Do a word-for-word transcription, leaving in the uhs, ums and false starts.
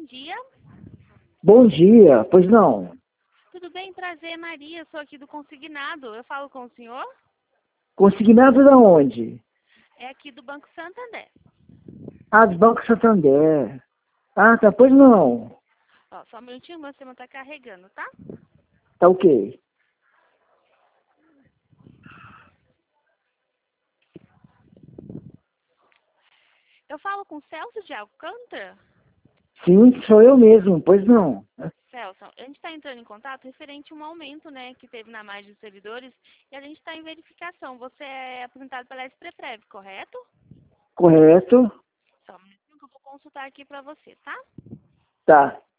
dia. Bom dia, pois não. Tudo bem? Prazer, Maria. Sou aqui do Consignado. Eu falo com o senhor? Consignado da onde? É aqui do Banco Santander. Ah, do Banco Santander. Ah, tá, pois não. Ó, só um minutinho, meu sistema tá carregando, tá? Tá ok. Eu falo com o Celso de Alcântara? Sim, sou eu mesmo, pois não. Celso, a gente está entrando em contato referente a um aumento, né, que teve na margem dos servidores e a gente está em verificação. Você é apresentado pela Expreprev, correto? Correto? Só um minutinho que eu vou consultar aqui para você, tá? Tá.